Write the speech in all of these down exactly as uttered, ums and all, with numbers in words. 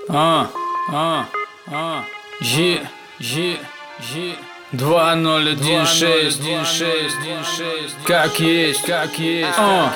А, а, а, Е, Е, Е. Два ноль один шесть, как есть, как есть, о,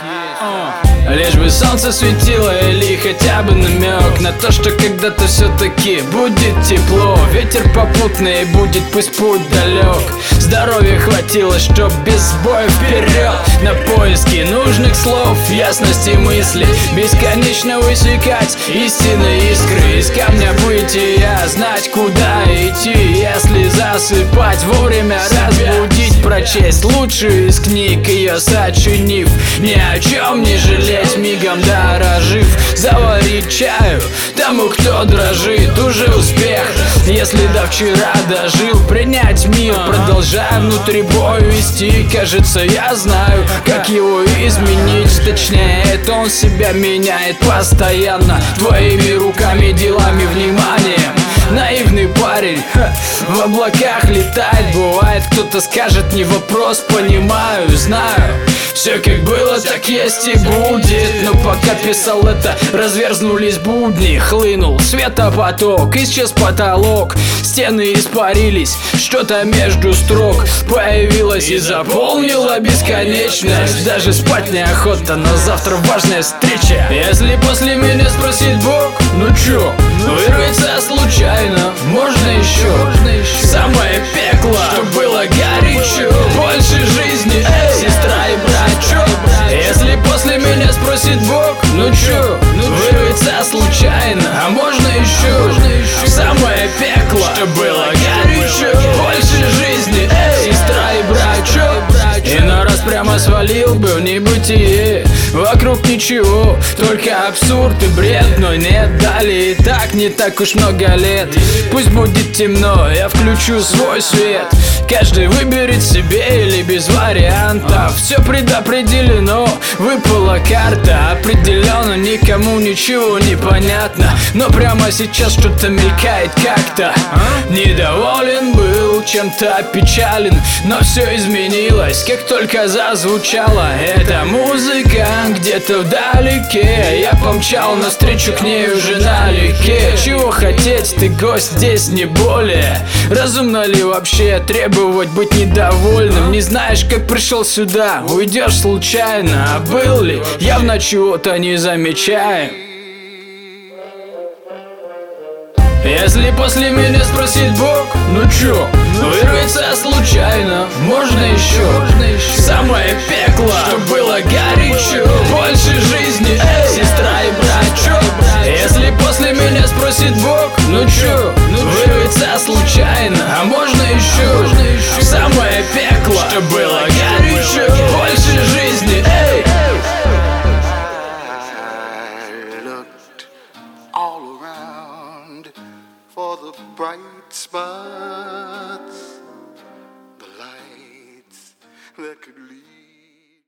о. Лишь бы солнце светило или хотя бы намек на то, что когда-то все-таки будет тепло. Ветер попутный будет, пусть путь далек. Здоровья хватило, чтоб без боя вперед. На поиски нужных слов, ясности мысли, бесконечно высекать истинные искры. Из камня бытия знать, куда идти, если засыпать, вовремя разбудить, прочесть лучшую из книг, ее сочинив, ни о чем не жалеть, мигом дорожив. Заварить чаю тому, кто дрожит, уже успех, если до вчера дожил. Принять мир, продолжая внутри бой вести. Кажется, я знаю, как его изменить. Точнее, это он себя меняет постоянно, твоими руками, делами, вниманием. Наивный парень, ха, в облаках летает. Бывает, кто-то скажет, не вопрос, понимаю, знаю. Все как было, так есть и будет. Но пока писал это, разверзнулись будни. Хлынул светопоток, исчез потолок. Стены испарились, что-то между строк появилось и заполнило бесконечность. Даже спать неохота, но завтра важная встреча. Если после меня спросит Бог, ну чё, вырвется случайно, можно еще. Самое пекло, что было горячо, больше жизни, эй, сестра и брат. Если после меня спросит Бог, ну чё, вырвется случайно, а можно еще. Самое пекло, что было горячо, больше жизни, эй, сестра и брат. Иной раз прямо свалил бы в небытие. Вокруг ничего, только абсурд и бред. Но нет, далее и так не так уж много лет. Пусть будет темно, я включу свой свет. Каждый выберет себе или без вариантов. Все предопределено, выпала карта. Определенно никому ничего не понятно, но прямо сейчас что-то мелькает как-то. Недоволен был, чем-то опечален, но все изменилось, как только зазвучала эта музыка где-то вдалеке. Я помчал навстречу к ней уже налегке. Чего хотеть, ты гость здесь, не более. Разумно ли вообще требовать быть недовольным? Не знаешь, как пришел сюда, уйдешь случайно. А был ли? Явно чего-то не замечаем. Если после меня спросит Бог, ну чё, вырвется случайно, можно еще. Самое пекло, что было горячо, больше жизни, эй, сестра и брат. Если после меня спросит Бог, ну чё, вырвется случайно, а можно еще. Самое пекло, что было горячо, больше жизни, эй. All around for the bright spots, the lights that could lead